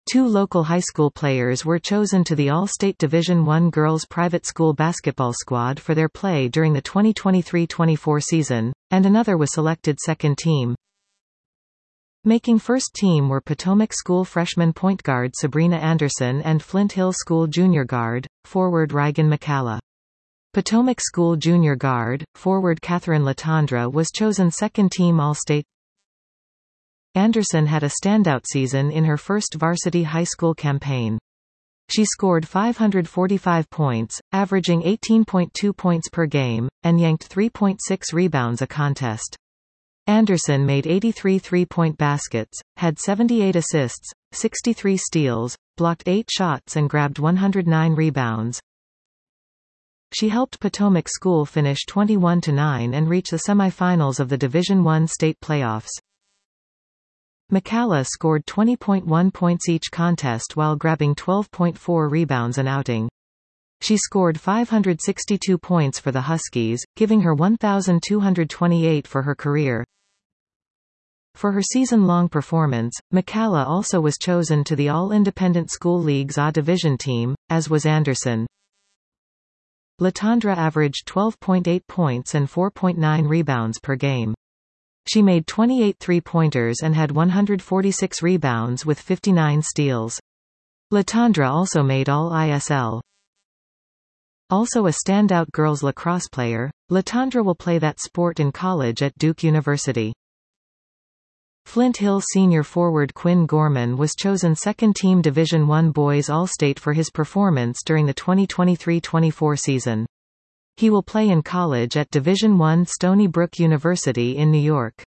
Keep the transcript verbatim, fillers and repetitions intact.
Two local high school players were chosen to the All-State Division one girls private school basketball squad for their play during the twenty twenty-three twenty-four season, and another was selected second team. Making first team were Potomac School freshman point guard Sabrina Anderson and Flint Hill School junior guard, forward Reagan McCalla. Potomac School junior guard, forward Catherine Latondra was chosen second team All-State. Anderson had a standout season in her first varsity high school campaign. She scored five hundred forty-five points, averaging eighteen point two points per game, and yanked three point six rebounds a contest. Anderson made eighty-three three-point baskets, had seventy-eight assists, sixty-three steals, blocked eight shots and grabbed one hundred nine rebounds. She helped Potomac School finish twenty-one to nine and reach the semifinals of the Division one state playoffs. McCalla scored twenty point one points each contest while grabbing twelve point four rebounds an outing. She scored five hundred sixty-two points for the Huskies, giving her one thousand two hundred twenty-eight for her career. For her season-long performance, McCalla also was chosen to the All-Independent School League's A Division team, as was Anderson. Latondra averaged twelve point eight points and four point nine rebounds per game. She made twenty-eight three-pointers and had one hundred forty-six rebounds with fifty-nine steals. Latondra also made all I S L. Also a standout girls lacrosse player, Latondra will play that sport in college at Duke University. Flint Hill senior forward Quinn Gorman was chosen second-team Division one boys All-State for his performance during the twenty twenty-three twenty-four season. He will play in college at Division one Stony Brook University in New York.